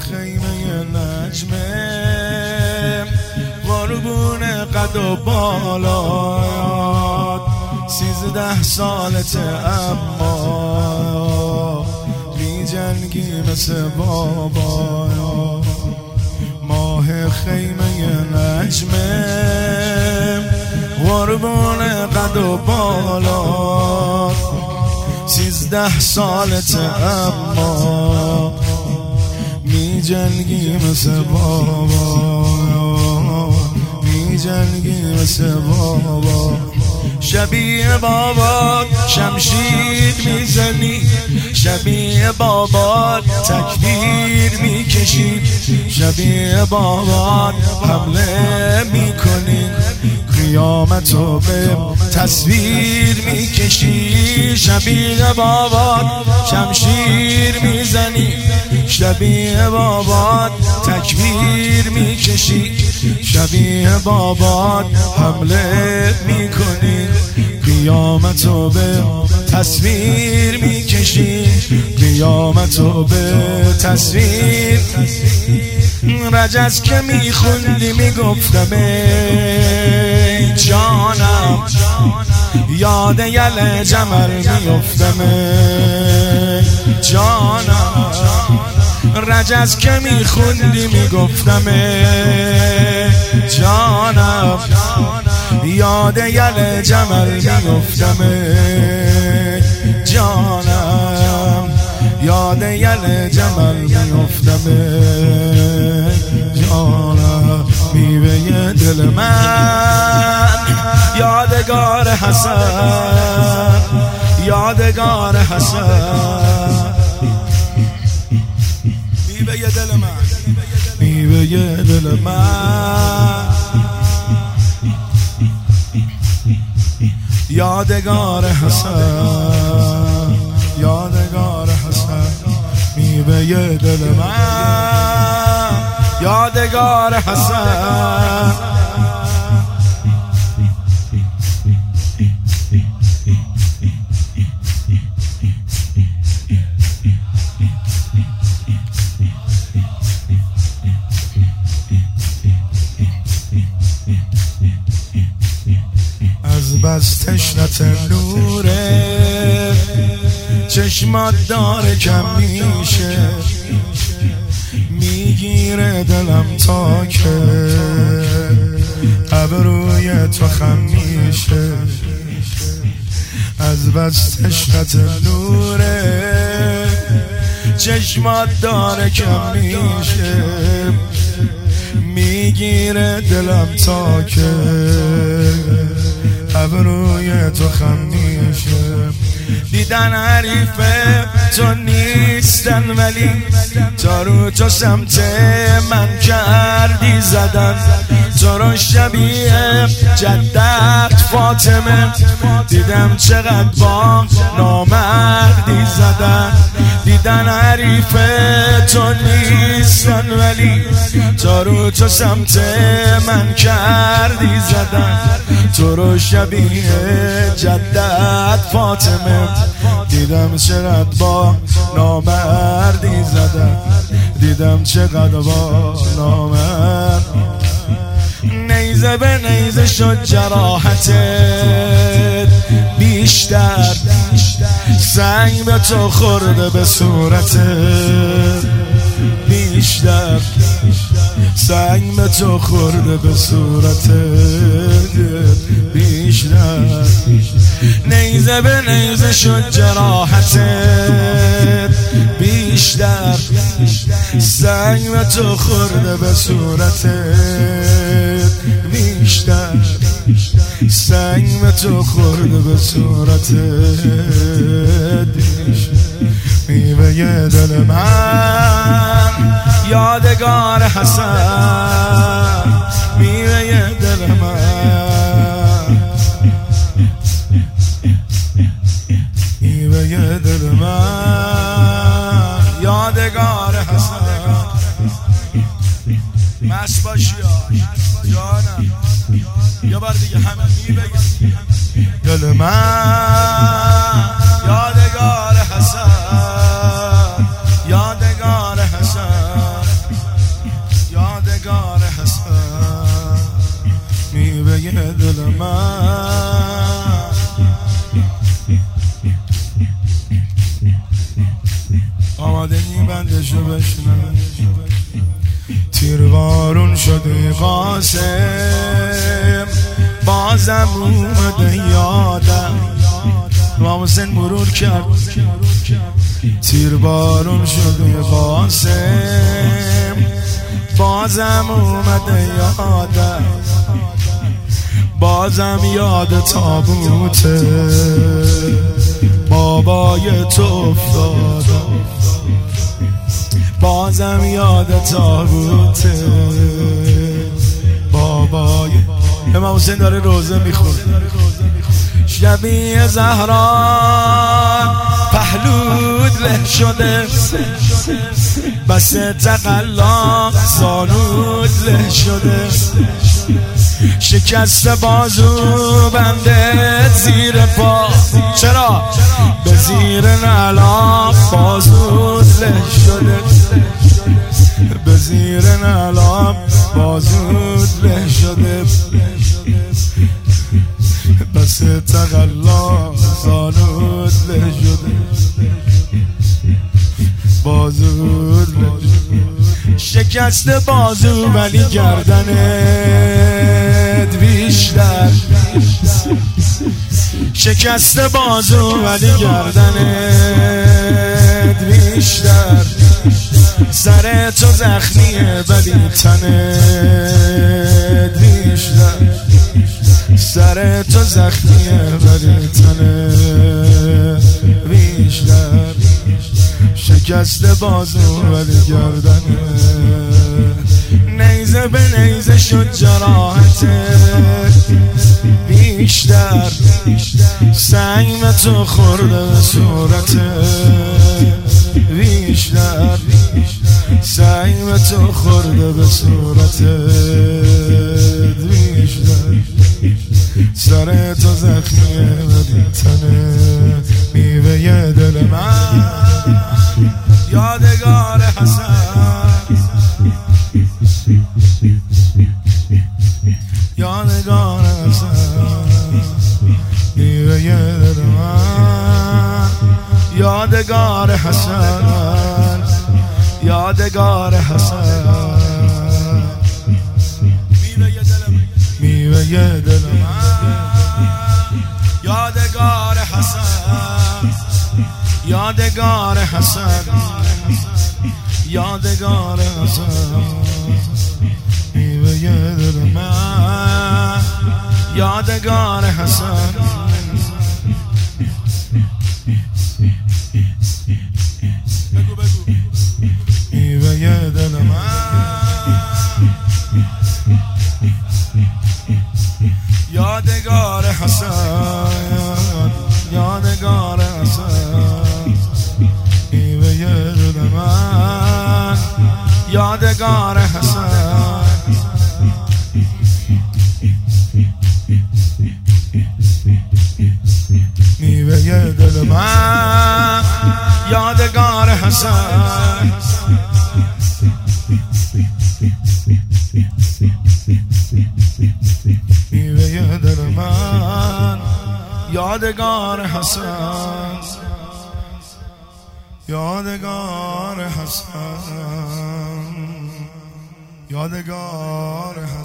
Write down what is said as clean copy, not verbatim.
خیمه نجمه قربون قد و بالات 13 سالته اما می جنگی مثل بابا ماه خیمه نجمه قربون قد و بالات 13 سالته اما می جنگی مثل بابا می جنگی مثل بابا شبیه بابا شمشیر میزنی شبیه بابا تکبیر میکشی شبیه بابا حمله میکنی قیامتو به تصویر میکشی شبیه بابا شمشیر میزنی شبیه بابا تکبیر میکشی شبیه بابا حمله میکنی قیامتو به تصویر میکشی قیامتو به تصویر رجز که میخوندی میگفتم ای جانم یاد یل جمل میفتم ای جانم رجز که میخوندی میگفتم ای جانم یاد یل جمل میفتم ای جانم یاد یل جمل میفتم ای جانم میوه دل من یادگار حسن یادگار حسن میوه دل من میوه دل من یادگار حسن یادگار حسن میوه دل من یادگار حسن از بس تشنت نوره چشمات داره کم میشه میگیره دلم تا که ابروی تو خم میشه از بس تشنت نوره چشمات داره کم میشه میگیره دلم تا که ابروی تو خم میشه دیدن حریفه تو نیستن ولی تا رو تو سمت من کردی زدن تو رو شبیه جدت فاطمه دیدم چقدر با نامردی زدن دیدن حریفه تو نیستن ولی تا رو تو سمت من کردی زدن تو رو شبیه جدت فاطمه دیدم چقدر با نامردی زدن دیدم چقدر با نامرد نیزه به نیزه شد جراحتت بیشتر سنگ به تو خورده به صورتت بیشتر سنگ به تو خورده به صورتت بیشتر نیزه به نیزه شد جراحتت بیشتر سنگ به تو خورده به صورتت بیشتر سنگ به تو خورده به صورتت میوه دل من یادگار حسن میوه دل من میوه دل من یادگار حسن مست باشی جانم یه بار دیگه همه میوه دل من یادگار حسن یادگار حسن دل من. آماده این بندشو بشنم. تیروارون شده قاسم بازم اومده یادم. امام حسین مرور کرد. تیروارون شده قاسم بازم اومده یادم. بازم یاد تابوت بابای تو افتادم. بازم یاد تابوت بابای. امام حسین داره روزه میخونه. شبیه زهرا پهلود له شده بس تقلا سالود له شده. شکست بازو بنده زیر پا. چرا؟ به زیر نعلا بازود له شده. به زیر نعلا بازود له شده. بس تقلا سالود له شده. بازود له شده. شکست بازو ولی گردنت بیشتر. شکست بازو ولی گردنت بیشتر. سر تو زخمیه ولی تنت بیشتر. سر تو زخمیه ولی تنت بیشتر. شکست بازو ولی گردنه. نیزه به نیزه شد جراحته بیشتر. سنگ به تو خورده به صورته بیشتر. سنگ به تو خورده به صورته بیشتر. سر تو زخمیه ولی تنه میوه دل من. یادگار حسن یادگار حسن میوه دل من. یادگار حسن یادگار حسن میوه دل من. یادگار حسن یادگار حسن یادگار حسن میوه دل من. یادگار حسن میوه دل من. یادگار حسن یادگار حسن میوه دل من. یادگار حسن میوه دل من. یادگار حسن میوه دل من. یادگار حسن یادگار حسن یادگار